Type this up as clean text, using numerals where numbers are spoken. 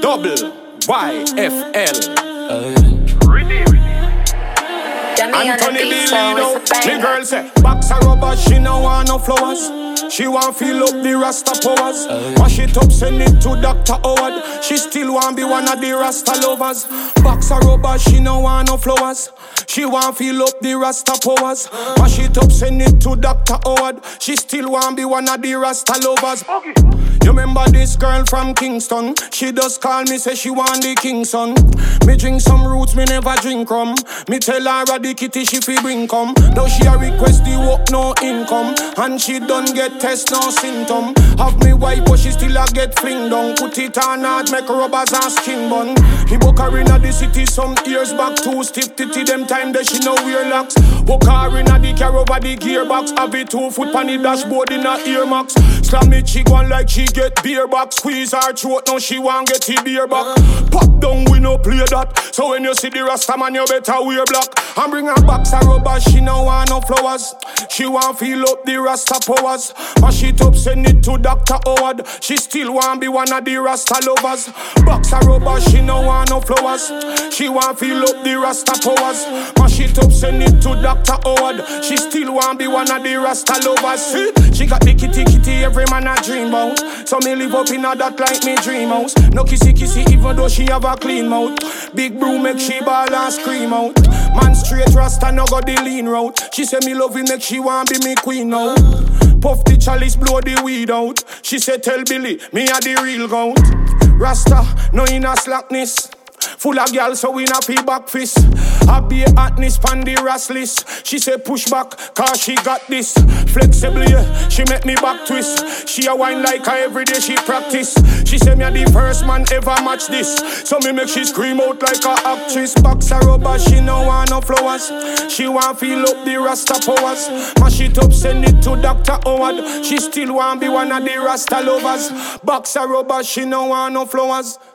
double YFL. Anthony Lilido, the girl say, box her rubber, she no want no flowers. She want feel up the Rasta powers. Wash it up, send it to Dr. Howard. She still want be one of the Rasta lovers. Box her rubber, she no want no flowers. She want feel up the Rasta powers. Wash it up, send it to Dr. Howard. She still want be one of the Rasta lovers. You remember this girl from Kingston? She just call me, say she want the king son. Me drink some roots, me never drink rum. Me tell her the kitty she fi bring come. Now she a request the work no income. And she done get test no symptom. Have me wife but she still a get fling down. Put it on hard, make rubbers and skin bun. He book her inna the city some years back. Too stiff titty them time that she no wear locks. Book her inna the car over the gearbox. Have it 2 foot pan the dashboard in a earmax. Slam me cheek one like she get beer back. Squeeze her throat now she want get the beer back. Pop down we no play that. So when you see the Rasta man you better wear black. And bring her box her rubber, she no want no flowers. She want feel up the Rasta powers. Mash it up, send it to Dr. Howard. She still want be one of the Rasta lovers. Box her rubber, she no want no flowers. She want feel up the Rasta powers. Mash it up, send it to Dr. Howard. She still want be one of the Rasta lovers. See? She got the kitty every man a dream about. So me live up in a that like me dream house. No kissy even though she have a clean mouth. Big broom make she ball and scream out. Man straight Rasta no go the lean route. She say me love it make she want be me queen now. Puff the chalice blow the weed out. She say tell Billy me a the real goat. Rasta no in a slackness. Full of girls so we not feel back fist. I be a hotness pan the rassless. She say push back cause she got this. Flexible yeah, she make me back twist. She a wine like her every day she practice. She say me a the first man ever match this. So me make she scream out like a actress. Box her rubber, she no want no flowers. She want feel up the Rasta powers. Mash it up, send it to Dr. Howard. She still want be one of the Rasta lovers. Box her rubber, she no want no flowers.